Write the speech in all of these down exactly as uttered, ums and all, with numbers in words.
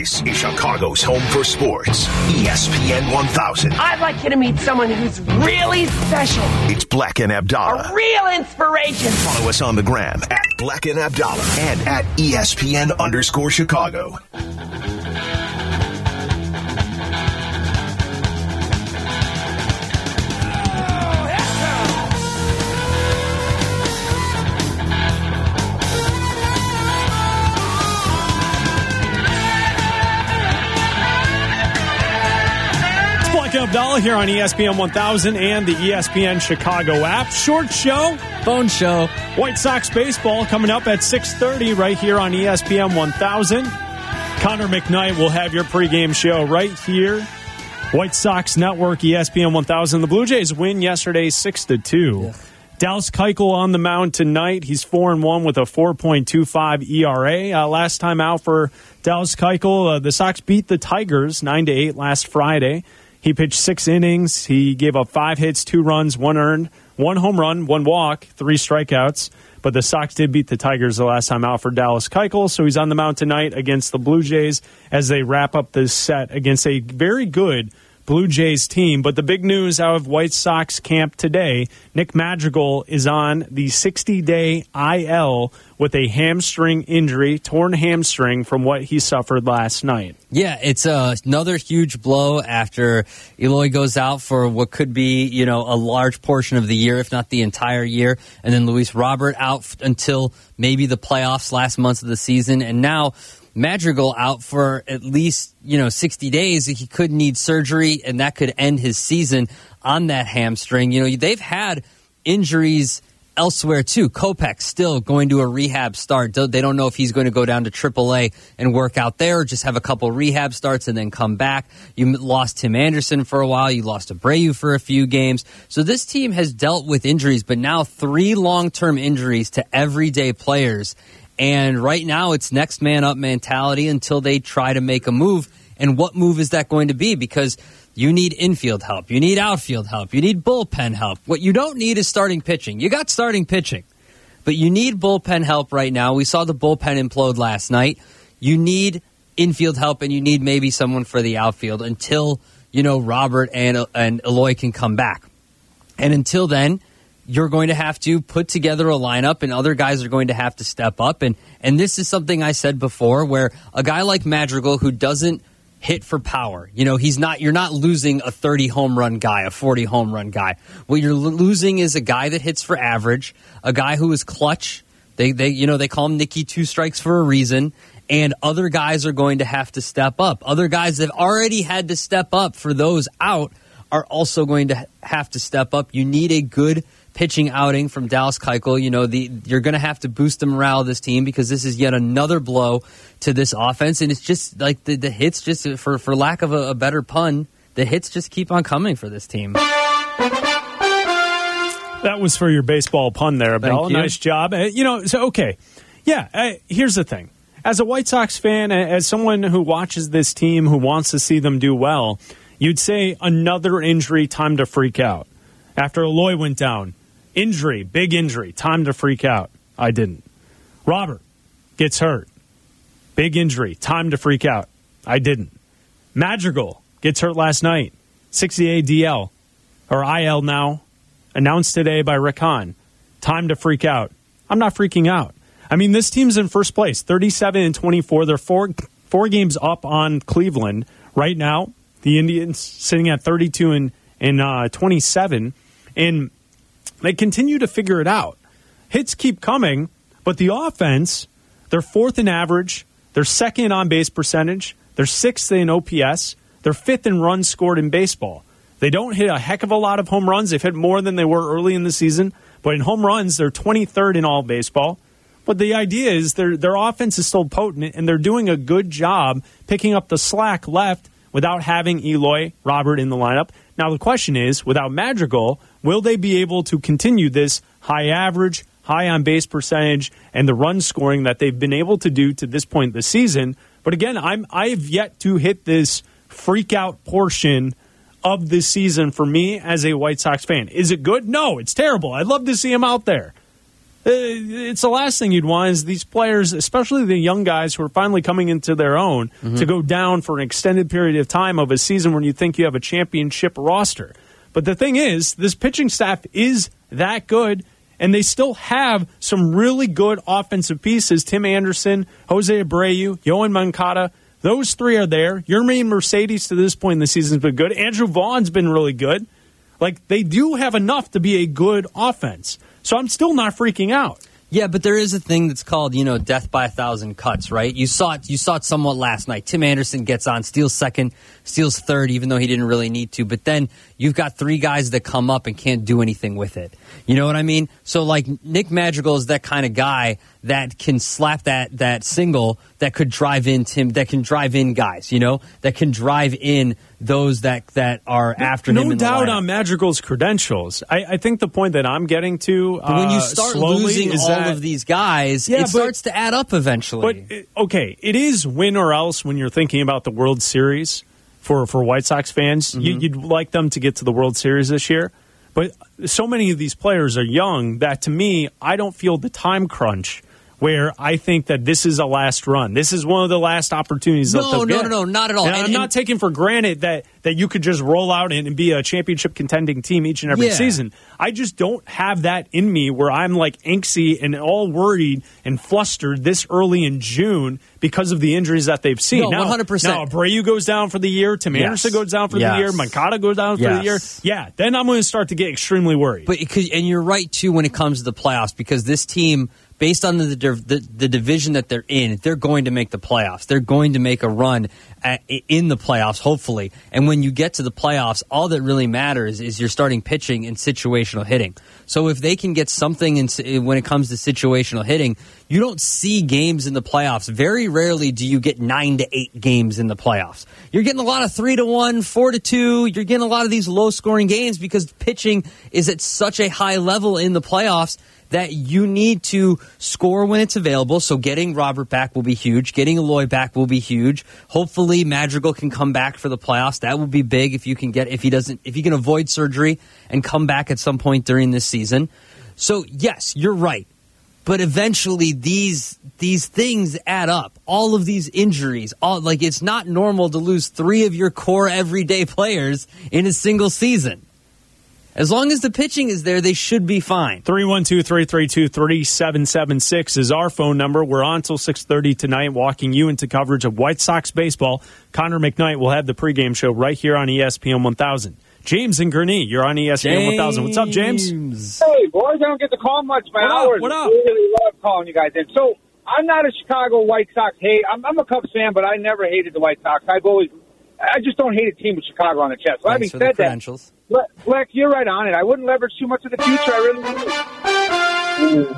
This is Chicago's home for sports. E S P N one thousand. I'd like you to meet someone who's really special. It's Black and Abdallah. A real inspiration. Follow us on the gram at Black and Abdallah and at E S P N underscore Chicago. Abdallah here on E S P N one thousand and the E S P N Chicago app. Short show, phone show. White Sox baseball coming up at six thirty right here on E S P N one thousand. Connor McKnight will have your pregame show right here. White Sox Network, E S P N one thousand. The Blue Jays win yesterday six to two. Yeah. Dallas Keuchel on the mound tonight. He's four and one with a four point two five E R A. Uh, last time out for Dallas Keuchel, uh, the Sox beat the Tigers nine to eight last Friday. He pitched six innings. He gave up five hits, two runs, one earned, one home run, one walk, three strikeouts. But the Sox did beat the Tigers the last time out for Dallas Keuchel, so he's on the mound tonight against the Blue Jays as they wrap up this set against a very good Blue Jays team. But the big news out of White Sox camp today, Nick Madrigal is on the sixty-day I L with a hamstring injury, torn hamstring from what he suffered last night. Yeah, it's uh, another huge blow after Eloy goes out for what could be, you know, a large portion of the year, if not the entire year. And then Luis Robert out f- until maybe the playoffs last month of the season. And now Madrigal out for at least, you know, sixty days. He could need surgery, and that could end his season on that hamstring. You know, they've had injuries elsewhere, too. Kopech still going to a rehab start. They don't know if he's going to go down to triple A and work out there or just have a couple rehab starts and then come back. You lost Tim Anderson for a while. You lost Abreu for a few games. So this team has dealt with injuries, but now three long-term injuries to everyday players. And right now it's next man up mentality until they try to make a move. And what move is that going to be? Because you need infield help. You need outfield help. You need bullpen help. What you don't need is starting pitching. You got starting pitching, but you need bullpen help right now. We saw the bullpen implode last night. You need infield help, and you need maybe someone for the outfield until, you know, Robert and, and Eloy can come back. And until then, you're going to have to put together a lineup, and other guys are going to have to step up. And, and this is something I said before, where a guy like Madrigal, who doesn't hit for power, you know, he's not, you're not losing a thirty home run guy, a forty home run guy. What you're lo- losing is a guy that hits for average, a guy who is clutch. They, they, you know, they call him Nicky Two Strikes for a reason. And other guys are going to have to step up. Other guys that have already had to step up for those out are also going to have to step up. You need a good pitching outing from Dallas Keuchel. You know, the you're going to have to boost the morale of this team because this is yet another blow to this offense. And it's just like the, the hits, just for, for lack of a, a better pun, the hits just keep on coming for this team. That was for your baseball pun there, Abdallah. Nice job. Uh, you know, so, okay. Yeah, uh, here's the thing. As a White Sox fan, as someone who watches this team, who wants to see them do well, you'd say another injury, time to freak out. After Eloy went down, injury, big injury, time to freak out. I didn't. Robert gets hurt. Big injury, time to freak out. I didn't. Madrigal gets hurt last night. sixty-day D L, or I L now, announced today by Rick Hahn. Time to freak out. I'm not freaking out. I mean, this team's in first place, thirty-seven and twenty-four. They're four, four games up on Cleveland right now. The Indians sitting at thirty-two and, and uh, twenty-seven. And they continue to figure it out. Hits keep coming, but the offense, they're fourth in average. They're second in on-base percentage. They're sixth in O P S. They're fifth in runs scored in baseball. They don't hit a heck of a lot of home runs. They've hit more than they were early in the season. But in home runs, they're twenty-third in all baseball. But the idea is their their offense is still potent, and they're doing a good job picking up the slack left without having Eloy, Robert in the lineup. Now the question is, without Madrigal, will they be able to continue this high average, high on-base percentage, and the run scoring that they've been able to do to this point this season? But again, I'm I've yet to hit this freak-out portion of this season for me as a White Sox fan. Is it good? No, it's terrible. I'd love to see him out there. it's the last thing you'd want is these players, especially the young guys who are finally coming into their own, mm-hmm. to go down for an extended period of time of a season when you think you have a championship roster. But the thing is, this pitching staff is that good, and they still have some really good offensive pieces. Tim Anderson, Jose Abreu, Yohan Moncada, those three are there. Yermin Mercedes to this point in the season has been good. Andrew Vaughn's been really good. Like, they do have enough to be a good offense. So I'm still not freaking out. Yeah, but there is a thing that's called, you know, death by a thousand cuts, right? You saw it, you saw it somewhat last night. Tim Anderson gets on, steals second, steals third, even though he didn't really need to. But then you've got three guys that come up and can't do anything with it. You know what I mean? So, like, Nick Madrigal is that kind of guy that can slap that that single that could drive in Tim, that can drive in guys, you know, that can drive in those that, that are after no him. No in the doubt lineup. on Madrigal's credentials. I, I think the point that I'm getting to, but when you uh, start slowly losing all that, of these guys, yeah, it but, starts to add up eventually. But it, okay, it is win or else when you're thinking about the World Series for for White Sox fans. Mm-hmm. You, you'd like them to get to the World Series this year, but so many of these players are young that to me, I don't feel the time crunch where I think that this is a last run. This is one of the last opportunities. No, that they'll no, get. no, no, not at all. And and, I'm not and, taking for granted that, that you could just roll out and, and be a championship contending team each and every yeah. season. I just don't have that in me where I'm like angsty and all worried and flustered this early in June because of the injuries that they've seen. No, now, one hundred percent. Now, Abreu goes down for the year. Tim yes. Anderson goes down for yes. the year. Moncada goes down for yes. the year. Yeah, then I'm going to start to get extremely worried. But it could, and you're right, too, when it comes to the playoffs, because this team, based on the, the the division that they're in, they're going to make the playoffs. They're going to make a run at, in the playoffs, hopefully. And when you get to the playoffs, all that really matters is your starting pitching and situational hitting. So if they can get something in, when it comes to situational hitting, you don't see games in the playoffs. Very rarely do you get nine to eight games in the playoffs. You're getting a lot of three to one, four to two. You're getting a lot of these low scoring games because pitching is at such a high level in the playoffs that you need to score when it's available. So getting Robert back will be huge. Getting Eloy back will be huge. Hopefully Madrigal can come back for the playoffs. That will be big if you can get if he doesn't if he can avoid surgery and come back at some point during this season. So yes, you're right. But eventually these these things add up. All of these injuries, all like it's not normal to lose three of your core everyday players in a single season. As long as the pitching is there, they should be fine. three one two, three three two, three seven seven six is our phone number. We're on until six thirty tonight, walking you into coverage of White Sox baseball. Connor McKnight will have the pregame show right here on E S P N one thousand. James and Gurnee, you're on E S P N one thousand. What's up, James? Hey, boys, I don't get to call much, man. What up? What up? I really love calling you guys in. So, I'm not a Chicago White Sox hate. I'm, I'm a Cubs fan, but I never hated the White Sox. I've always, I just don't hate a team with Chicago on the chest. So having said that, Fleck, you're right on it. I wouldn't leverage too much of the future. I really wouldn't.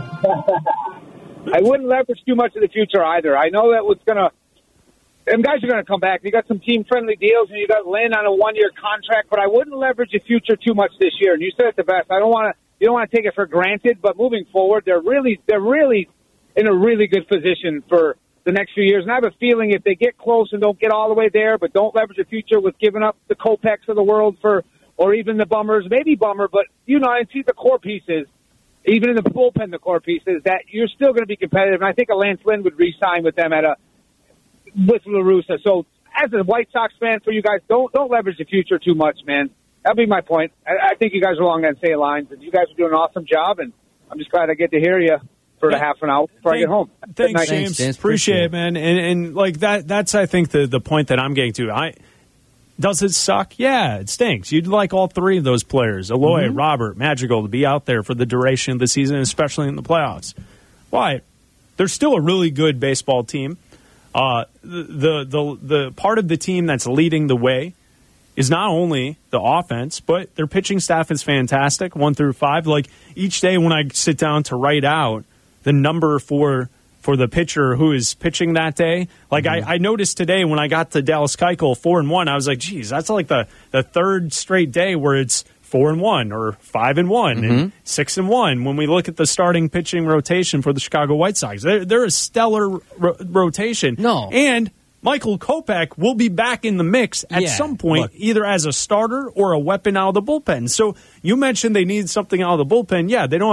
I wouldn't leverage too much of the future either. I know that what's going to, them guys are going to come back. You got some team-friendly deals, and you got Lynn on a one-year contract, but I wouldn't leverage the future too much this year. And you said it the best. I don't want to, you don't want to take it for granted, but moving forward, they're really, they're really in a really good position for the next few years. And I have a feeling if they get close and don't get all the way there, but don't leverage the future with giving up the Kopechs of the world for, or even the Bummers, maybe Bummer, but, you know, I see the core pieces, even in the bullpen, the core pieces, that you're still going to be competitive. And I think a Lance Lynn would re-sign with them at a, with La Russa. So as a White Sox fan for you guys, don't, don't leverage the future too much, man. That'd be my point. I, I think you guys are along that same lines, and you guys are doing an awesome job, and I'm just glad I get to hear you for a half an hour before Thank, I get home. Thanks, James. James. Appreciate it, man. And, and like that, that's, I think, the, the point that I'm getting to. I Does it suck? Yeah, it stinks. You'd like all three of those players, Eloy, mm-hmm. Robert, Madrigal, to be out there for the duration of the season, especially in the playoffs. Why? They're still a really good baseball team. Uh, the, the the part of the team that's leading the way is not only the offense, but their pitching staff is fantastic, one through five. Like, each day when I sit down to write out the number for for the pitcher who is pitching that day, like mm-hmm. I, I noticed today when I got to Dallas Keuchel, four and one, I was like, geez, that's like the, the third straight day where it's four and one or five and one mm-hmm. and six and one. When we look at the starting pitching rotation for the Chicago White Sox, they're, they're a stellar ro- rotation. No. And Michael Kopech will be back in the mix at yeah, some point, look. either as a starter or a weapon out of the bullpen. So you mentioned they need something out of the bullpen. Yeah, they don't have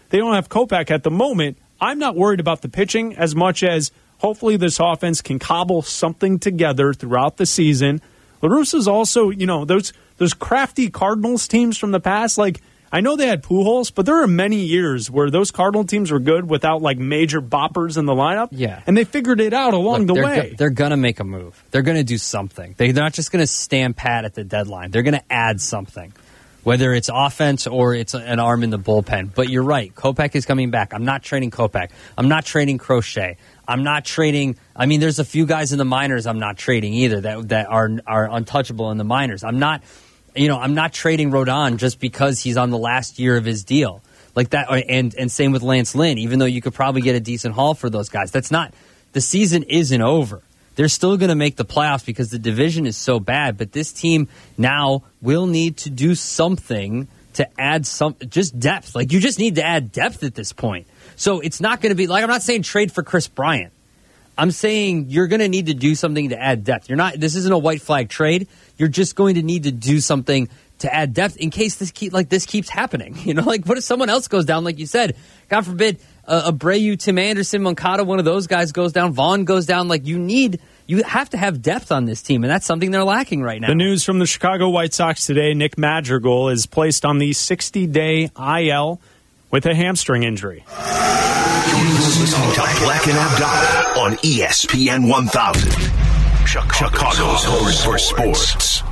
they don't have Kopech at the moment. I'm not worried about the pitching as much as hopefully this offense can cobble something together throughout the season. La Russa's also, you know, those those crafty Cardinals teams from the past, like, I know they had Pujols, but there are many years where those Cardinal teams were good without, like, major boppers in the lineup. Yeah. And they figured it out along Look, the they're way. Go- they're going to make a move. They're going to do something. They're not just going to stand pat at the deadline. They're going to add something, whether it's offense or it's an arm in the bullpen. But you're right. Kopech is coming back. I'm not trading Kopech. I'm not trading Crochet. I'm not trading. I mean, there's a few guys in the minors I'm not trading either that that are are untouchable in the minors. I'm not, you know, I'm not trading Rodon just because he's on the last year of his deal like that. And and same with Lance Lynn, even though you could probably get a decent haul for those guys. That's not, the season isn't over. They're still going to make the playoffs because the division is so bad. But this team now will need to do something to add some, just depth. Like, you just need to add depth at this point. So it's not going to be, like, I'm not saying trade for Chris Bryant. I'm saying you're going to need to do something to add depth. You're not, this isn't a white flag trade. You're just going to need to do something to add depth in case this keep, like this keeps happening. You know, like, what if someone else goes down, like you said, God forbid, uh, Abreu, Tim Anderson, Moncada, one of those guys goes down, Vaughn goes down. Like, you need, you have to have depth on this team, and that's something they're lacking right now. The news from the Chicago White Sox today, Nick Madrigal is placed on the sixty-day I L with a hamstring injury. You're listening to Black and Abdallah on E S P N one thousand. Chicago's home for sports.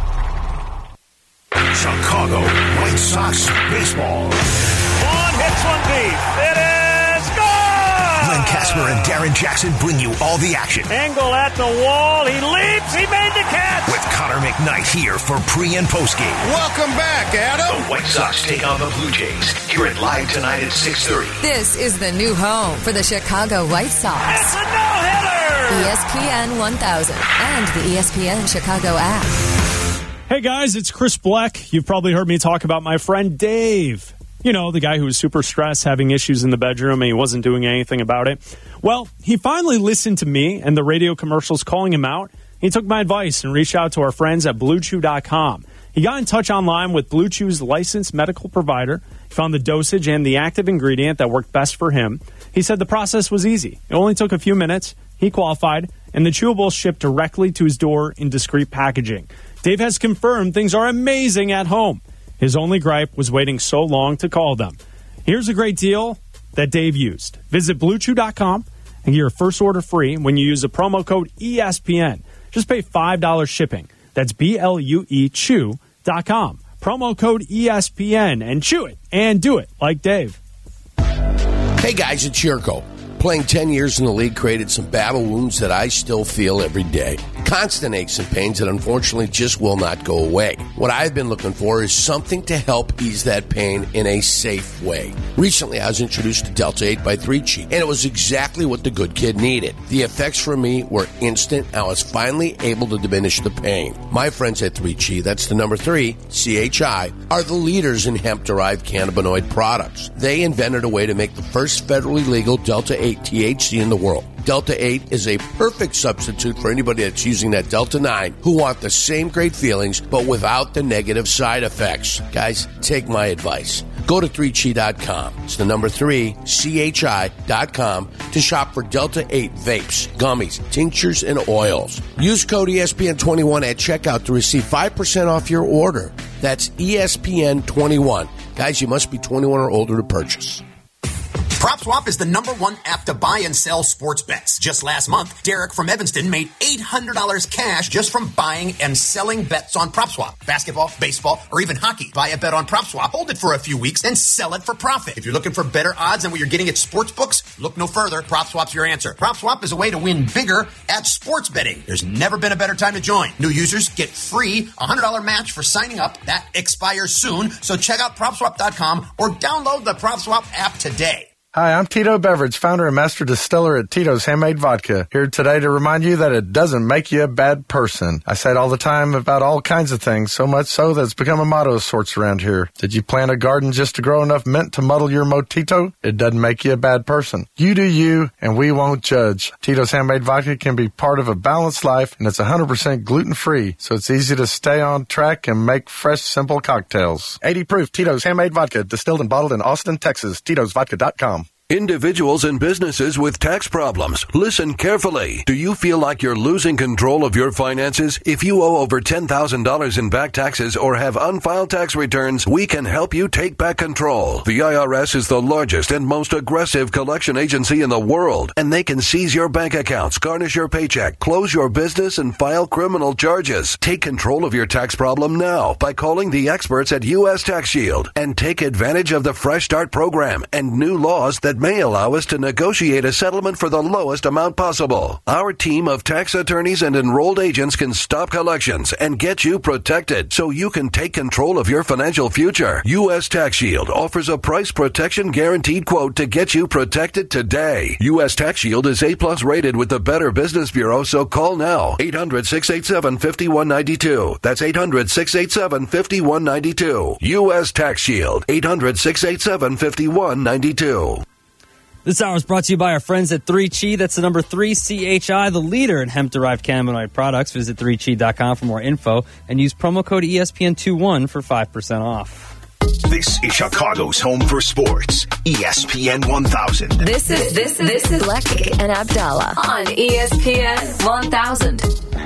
Chicago White Sox baseball. One hits one deep. It is gone! Glenn Casper and Darren Jackson bring you all the action. Angle at the wall. He leaps. He made the catch. With Connor McKnight here for pre and post game. Welcome back, Adam. The White Sox take on the Blue Jays. Hear it live tonight at six thirty. This is the new home for the Chicago White Sox. It's a no-hitter! E S P N one thousand and the E S P N Chicago app. Hey guys, it's Chris Bleck. You've probably heard me talk about my friend Dave. You know, the guy who was super stressed, having issues in the bedroom, and he wasn't doing anything about it. Well, he finally listened to me and the radio commercials calling him out. He took my advice and reached out to our friends at Blue Chew dot com. He got in touch online with Blue Chew's licensed medical provider. He found the dosage and the active ingredient that worked best for him. He said the process was easy. It only took a few minutes. He qualified, and the chewables shipped directly to his door in discreet packaging. Dave has confirmed things are amazing at home. His only gripe was waiting so long to call them. Here's a great deal that Dave used. Visit Blue Chew dot com and get your first order free when you use the promo code E S P N. Just pay five dollars shipping. That's B L U E Chew dot com. Promo code E S P N and chew it and do it like Dave. Hey guys, it's Yurko. Playing ten years in the league created some battle wounds that I still feel every day. Constant aches and pains that unfortunately just will not go away. What I've been looking for is something to help ease that pain in a safe way. Recently, I was introduced to Delta eight by three Chi, and it was exactly what the good kid needed. The effects for me were instant. I was finally able to diminish the pain. My friends at three Chi, that's the number three, C H I, are the leaders in hemp-derived cannabinoid products. They invented a way to make the first federally legal Delta eight T H C in the world. Delta eight is a perfect substitute for anybody that's using that Delta nine who want the same great feelings but without the negative side effects. Guys, take my advice. Go to three chi dot com. It's the number three, C H I dot com to shop for Delta eight vapes, gummies, tinctures, and oils. Use code E S P N twenty-one at checkout to receive five percent off your order. That's E S P N twenty-one. Guys, you must be twenty-one or older to purchase. PropSwap is the number one app to buy and sell sports bets. Just last month, Derek from Evanston made eight hundred dollars cash just from buying and selling bets on PropSwap. Basketball, baseball, or even hockey. Buy a bet on PropSwap, hold it for a few weeks, and sell it for profit. If you're looking for better odds than what you're getting at sports books, look no further. PropSwap's your answer. PropSwap is a way to win bigger at sports betting. There's never been a better time to join. New users get free one hundred dollars match for signing up. That expires soon, so check out PropSwap dot com or download the PropSwap app today. Hi, I'm Tito Beverage, founder and master distiller at Tito's Handmade Vodka. Here today to remind you that it doesn't make you a bad person. I say it all the time about all kinds of things, so much so that it's become a motto of sorts around here. Did you plant a garden just to grow enough mint to muddle your mojito? It doesn't make you a bad person. You do you, and we won't judge. Tito's Handmade Vodka can be part of a balanced life, and it's one hundred percent gluten-free, so it's easy to stay on track and make fresh, simple cocktails. eighty proof Tito's Handmade Vodka, distilled and bottled in Austin, Texas. Tito's Vodka dot com. Individuals and businesses with tax problems, listen carefully. Do you feel like you're losing control of your finances? If you owe over ten thousand dollars in back taxes or have unfiled tax returns, we can help you take back control. The I R S is the largest and most aggressive collection agency in the world, and they can seize your bank accounts, garnish your paycheck, close your business, and file criminal charges. Take control of your tax problem now by calling the experts at U S Tax Shield and take advantage of the Fresh Start program and new laws that may allow us to negotiate a settlement for the lowest amount possible. Our team of tax attorneys and enrolled agents can stop collections and get you protected so you can take control of your financial future. U S Tax Shield offers a price protection guaranteed quote to get you protected today. U S Tax Shield is A plus rated with the Better Business Bureau, so call now. eight hundred, six eight seven, five one nine two. That's eight hundred, six eight seven, five one nine two. U S Tax Shield. eight hundred, six eight seven, five one nine two. This hour is brought to you by our friends at three Chi. That's the number three C H I, the leader in hemp-derived cannabinoid products. Visit three chi dot com for more info and use promo code E S P N twenty-one for five percent off. This is Chicago's home for sports, E S P N one thousand. This is this is this is Lecky and Abdallah on E S P N one thousand.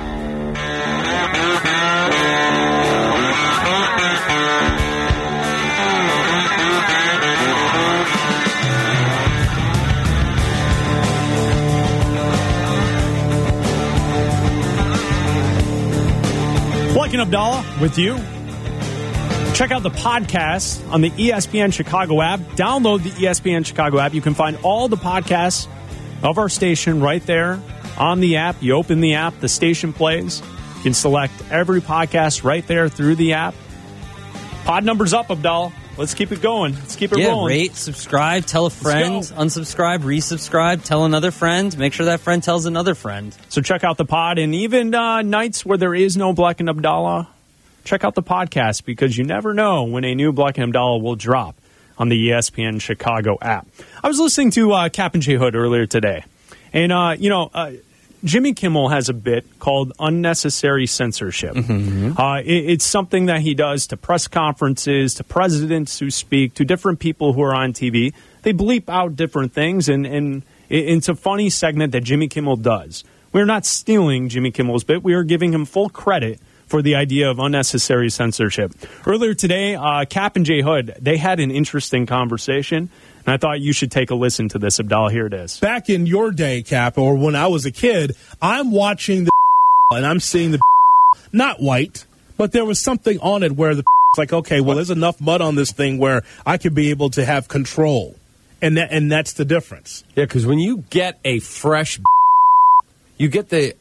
Lecky and Abdallah with you. Check out the podcast on the E S P N Chicago app. Download the E S P N Chicago app. You can find all the podcasts of our station right there on the app. You open the app, the station plays. You can select every podcast right there through the app. Pod numbers up, Abdallah. Let's keep it going. Let's keep it yeah, rolling. Rate, subscribe, tell a friend, unsubscribe, resubscribe, tell another friend. Make sure that friend tells another friend. So check out the pod, and even uh, nights where there is no Black and Abdallah, check out the podcast, because you never know when a new Black and Abdallah will drop on the E S P N Chicago app. I was listening to uh, Cap and J Hood earlier today, and, uh, you know, uh, Jimmy Kimmel has a bit called unnecessary censorship. Mm-hmm. Uh, it, it's something that he does to press conferences, to presidents who speak, to different people who are on T V. They bleep out different things, and, and it, it's a funny segment that Jimmy Kimmel does. We're not stealing Jimmy Kimmel's bit. We are giving him full credit for the idea of unnecessary censorship. Earlier today, uh, Cap and J Hood, they had an interesting conversation. And I thought you should take a listen to this, Abdallah. Here it is. Back in your day, Cap, or when I was a kid, I'm watching the and I'm seeing the not white, but there was something on it where the it's like, okay, well, there's enough mud on this thing where I could be able to have control. And that, and that's the difference. Yeah, because when you get a fresh you get the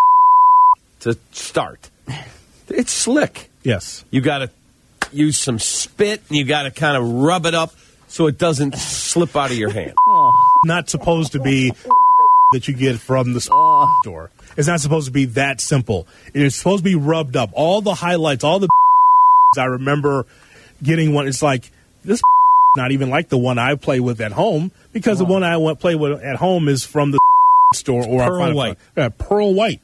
to start. It's slick. Yes. You got to use some spit, and you got to kind of rub it up so it doesn't slip out of your hand. Not supposed to be that you get from the store. It's not supposed to be that simple. It's supposed to be rubbed up. All the highlights, all the I remember getting one. It's like, this not even like the one I play with at home, because oh. the one I went play with at home is from the store. Or Pearl White. Uh, Pearl White.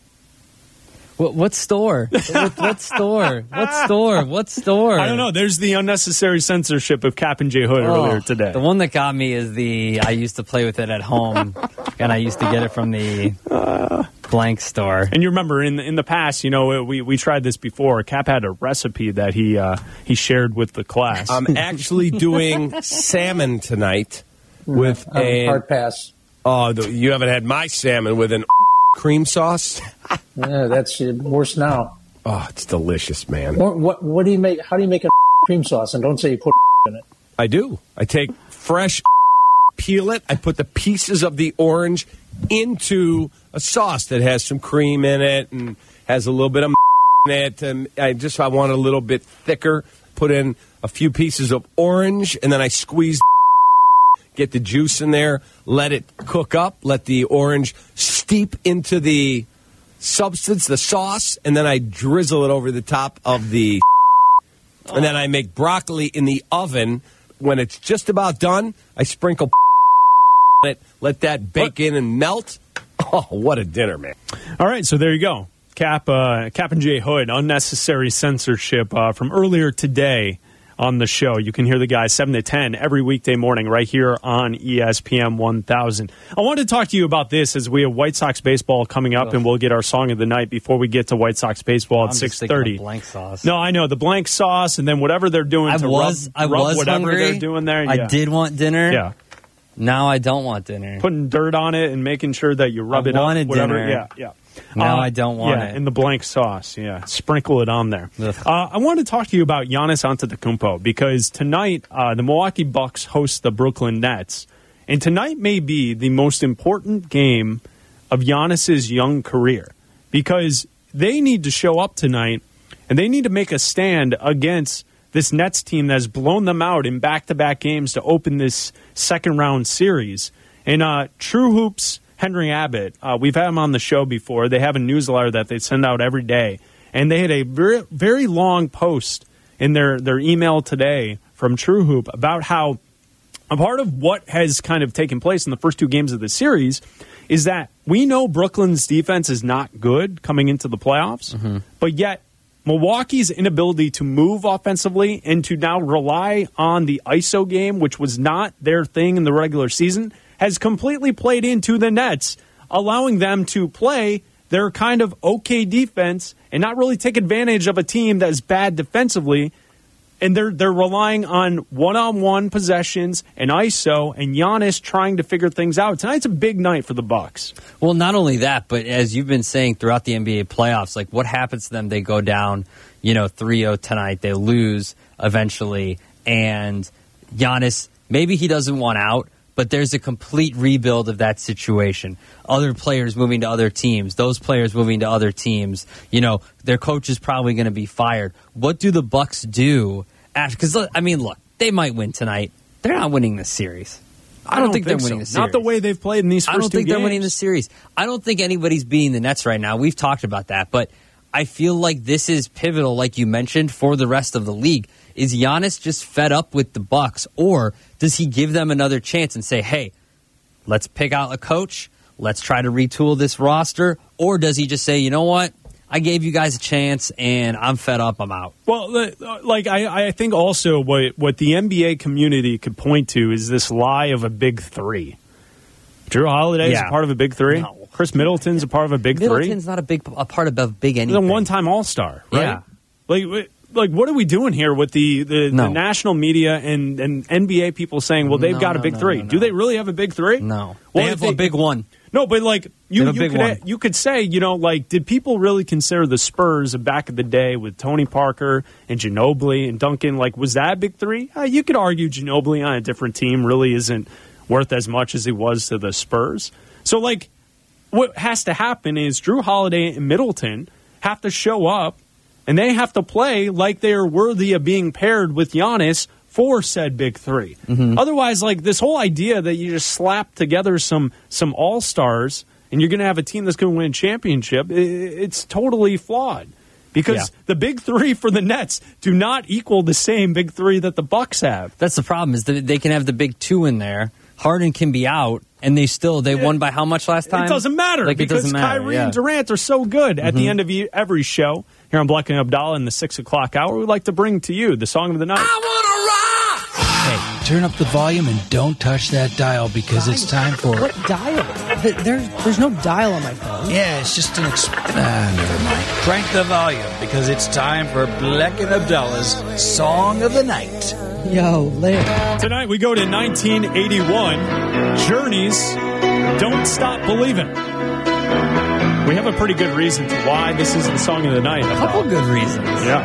What, what store? what, what store? What store? What store? I don't know. There's the unnecessary censorship of Cap and J Hood oh, earlier today. The one that got me is the, I used to play with it at home, and I used to get it from the uh, blank store. And you remember, in, in the past, you know, we, we tried this before. Cap had a recipe that he, uh, he shared with the class. I'm actually doing salmon tonight with um, a... Hard pass. Oh, the, you haven't had my salmon with an cream sauce? Yeah, that's worse now. Oh, it's delicious, man. What, what, what do you make? How do you make a cream sauce? And don't say you put in it. I do. I take fresh, peel it. I put the pieces of the orange into a sauce that has some cream in it and has a little bit of in it. And I just I want it a little bit thicker. Put in a few pieces of orange, and then I squeeze. get the juice in there, let it cook up, let the orange steep into the substance, the sauce, and then I drizzle it over the top of the oh. and then I make broccoli in the oven. When it's just about done, I sprinkle on it, let that bake in and melt. Oh, what a dinner, man. All right, so there you go. Cap, uh, Cap and J Hood, unnecessary censorship uh, from earlier today on the show. You can hear the guys seven to ten every weekday morning right here on E S P N one thousand. I wanted to talk to you about this as we have White Sox baseball coming up, Ugh. and we'll get our song of the night before we get to White Sox baseball at six thirty. Blank sauce. No, I know, the blank sauce, and then whatever they're doing I to was, rub, I rub was whatever hungry. they're doing there. I yeah. did want dinner. Yeah. Now I don't want dinner. Putting dirt on it and making sure that you rub I it up. wanted Whatever. dinner. Yeah, yeah. Now uh, I don't want yeah, it. in the blank sauce, yeah. Sprinkle it on there. Uh, I want to talk to you about Giannis Antetokounmpo because tonight uh, the Milwaukee Bucks host the Brooklyn Nets. And tonight may be the most important game of Giannis's young career because they need to show up tonight and they need to make a stand against this Nets team that's blown them out in back-to-back games to open this second-round series. And uh, True Hoops, Henry Abbott, uh, we've had him on the show before. They have a newsletter that they send out every day. And they had a very, very long post in their, their email today from True Hoop about how a part of what has kind of taken place in the first two games of the series is that we know Brooklyn's defense is not good coming into the playoffs, mm-hmm. but yet Milwaukee's inability to move offensively and to now rely on the I S O game, which was not their thing in the regular season, has completely played into the Nets, allowing them to play their kind of okay defense and not really take advantage of a team that is bad defensively. And they're they're relying on one-on-one possessions and I S O and Giannis trying to figure things out. Tonight's a big night for the Bucks. Well, not only that, but as you've been saying throughout the N B A playoffs, like what happens to them? They go down, you know, three oh tonight. They lose eventually. And Giannis, maybe he doesn't want out, but there's a complete rebuild of that situation. Other players moving to other teams, those players moving to other teams. You know, their coach is probably going to be fired. What do the Bucks do? Because, I mean, look, they might win tonight. They're not winning this series. I don't, I don't think, think they're winning so. the series. Not the way they've played in these first two games. I don't think they're winning the series. I don't think anybody's beating the Nets right now. We've talked about that. But I feel like this is pivotal, like you mentioned, for the rest of the league. Is Giannis just fed up with the Bucks, or does he give them another chance and say, hey, let's pick out a coach, let's try to retool this roster, or does he just say, you know what, I gave you guys a chance, and I'm fed up, I'm out? Well, like I, I think also what, what the N B A community could point to is this lie of a big three. Drew Holiday yeah. is a part of a big three. No. Chris Middleton's a part of a big Middleton's three. Middleton's not a big a part of a big anything. He's a one-time All-Star, right? Yeah. Like, like what are we doing here with the, the, no. the national media and, and N B A people saying, well, they've no, got no, a big no, three? No, no. Do they really have a big three? No. Well, they have they, a big one. No, but like you, you big could one. you could say, you know, like did people really consider the Spurs of back in the day with Tony Parker and Ginobili and Duncan, like was that a big three? Uh, you could argue Ginobili on a different team really isn't worth as much as he was to the Spurs. So like what has to happen is Drew Holiday and Middleton have to show up and they have to play like they're worthy of being paired with Giannis for said big three. Mm-hmm. Otherwise, like this whole idea that you just slap together some some all-stars and you're going to have a team that's going to win a championship, it's totally flawed. Because yeah. the big three for the Nets do not equal the same big three that the Bucks have. That's the problem, is that they can have the big two in there. Harden can be out, and they still, they yeah. won by how much last time? It doesn't matter, like, because it doesn't matter, Kyrie yeah. and Durant are so good. At mm-hmm. the end of every show, here on Black and Abdallah in the six o'clock hour, we'd like to bring to you the song of the night. I want to rock! Hey, turn up the volume and don't touch that dial, because dial? It's time for... What dial? There's, there's no dial on my phone. Yeah, it's just an... Exp- ah, never mind. Crank the volume, because it's time for Black and Abdallah's Song of the Night. Yo, Larry. Tonight we go to nineteen eighty-one. Journey's Don't Stop Believing. We have a pretty good reason to why this is the song of the night. A couple good reasons. Yeah.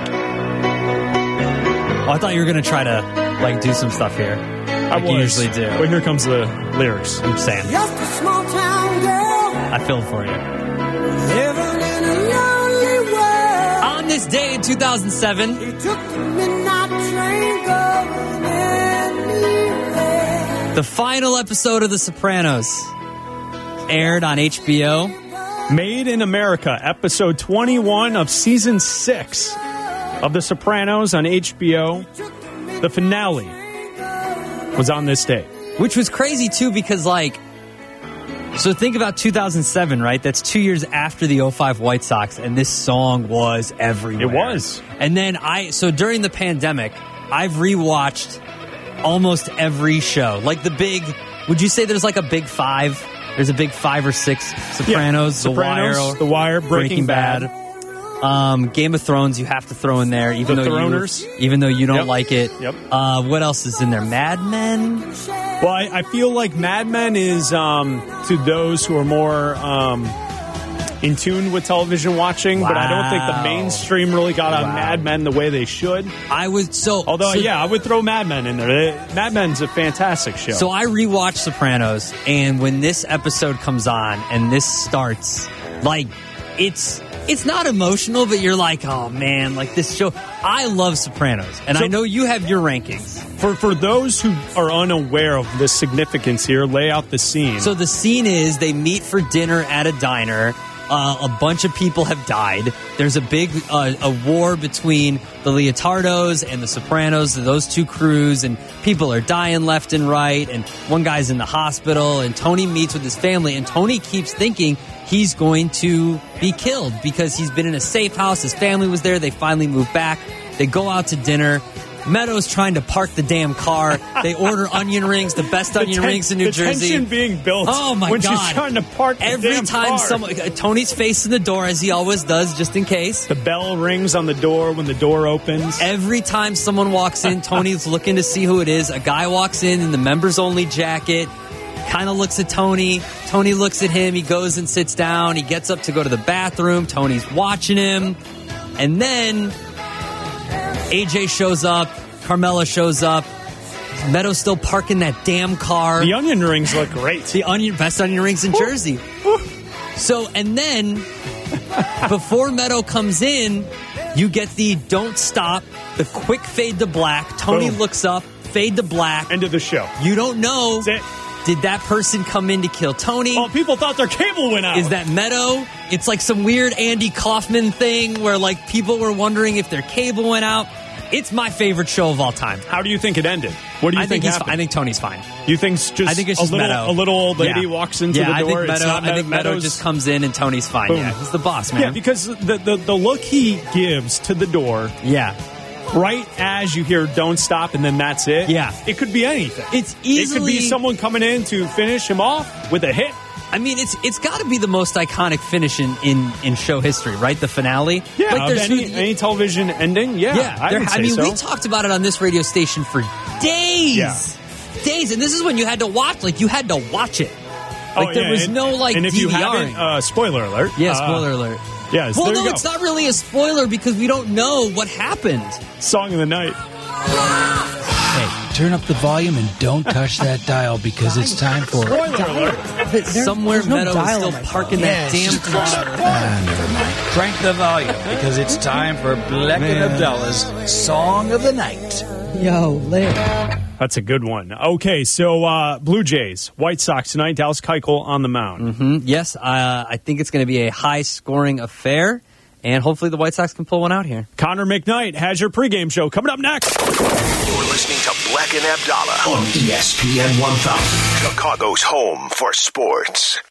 Well, I thought you were going to try to like do some stuff here. I like was. You usually do. But here comes the lyrics. I'm saying. Just a small town girl. I filled for you. Living in a lonely world. On this day in two thousand seven. He took the midnight train going anywhere. The final episode of The Sopranos aired on H B O. Made in America, episode twenty-one of season six of The Sopranos on H B O. The finale was on this day. Which was crazy, too, because, like, so think about two thousand seven, right? That's two years after the oh five White Sox, and this song was everywhere. It was. And then I, so during the pandemic, I've rewatched almost every show. Like the big, would you say there's like a big five? There's a big five or six. Sopranos, yeah. The Sopranos, Wire, The Wire, Breaking, Breaking Bad. Bad. Um, Game of Thrones, you have to throw in there, even the though Throners. you, even though you don't Yep. like it. Yep. Uh, what else is in there? Mad Men. Well, I, I feel like Mad Men is um, to those who are more um, in tune with television watching, wow. but I don't think the mainstream really got on wow. Mad Men the way they should. I would so. Although, so, yeah, I would throw Mad Men in there. Mad Men's a fantastic show. So I rewatched Sopranos, and when this episode comes on and this starts, like it's it's not emotional, but you're like, oh man, like this show. I love Sopranos, and so, I know you have your rankings. For for those who are unaware of the significance here, lay out the scene. So the scene is they meet for dinner at a diner. Uh, a bunch of people have died. There's a big uh, a war between the Leotardos and the Sopranos, those two crews, and people are dying left and right, and one guy's in the hospital, and Tony meets with his family, and Tony keeps thinking he's going to be killed because he's been in a safe house, his family was there, they finally moved back, they go out to dinner. Meadows trying to park the damn car. They order onion rings, the best the onion ten, rings in New the Jersey. Tension being built. Oh my when god! When she's trying to park the every damn time car. someone Tony's facing the door as he always does, just in case. The bell rings on the door when the door opens. Every time someone walks in, Tony's looking to see who it is. A guy walks in in the members only jacket. Kind of looks at Tony. Tony looks at him. He goes and sits down. He gets up to go to the bathroom. Tony's watching him, and then A J shows up. Carmela shows up. Meadows still parking that damn car. The onion rings look great. The onion best onion rings in Jersey. So, and then before Meadow comes in, you get the don't stop, the quick fade to black. Tony Boom. looks up, fade to black. End of the show. You don't know. That's it. Did that person come in to kill Tony? Well, people thought their cable went out. Is that Meadow? It's like some weird Andy Kaufman thing where like people were wondering if their cable went out. It's my favorite show of all time. How do you think it ended? What do you I think, think happened? Fi- I think Tony's fine. You think it's just, I think it's a, just little, Meadow. a little old lady yeah. walks into yeah, the door? I think, Meadow, I think Meadow just comes in and Tony's fine. Boom. Yeah, he's the boss, man. Yeah, because the, the, the look he gives to the door. Yeah. Right as you hear "Don't Stop" and then that's it. Yeah. It could be anything. It's easily... It could be someone coming in to finish him off with a hit. I mean, it's it's got to be the most iconic finish in, in, in show history, right? The finale. Yeah, like there's any, any television ending. Yeah, yeah. I, there, would say I mean, so. we talked about it on this radio station for days, yeah. days, and this is when you had to watch. Like you had to watch it. Like oh, there yeah, was and, no like and if DVRing. you haven't, uh, spoiler alert. Yeah, uh, spoiler alert. Yes. Well, there no, you go. it's not really a spoiler because we don't know what happened. Song of the night. Hey, turn up the volume and don't touch that dial because it's time for spoiler alert. There, Somewhere there's no Meadow is dial still on my parking phone. that Yes. damn car. Ah, never mind. Crank the volume because it's time for Bleck and Abdallah's Song of the Night. Yo, Larry. That's a good one. Okay, so uh, Blue Jays, White Sox tonight. Dallas Keuchel on the mound. Mm-hmm. Yes, uh, I think it's going to be a high-scoring affair, and hopefully the White Sox can pull one out here. Connor McKnight has your pregame show coming up next. You're listening to Bleck and Abdallah on E S P N one thousand, Chicago's home for sports.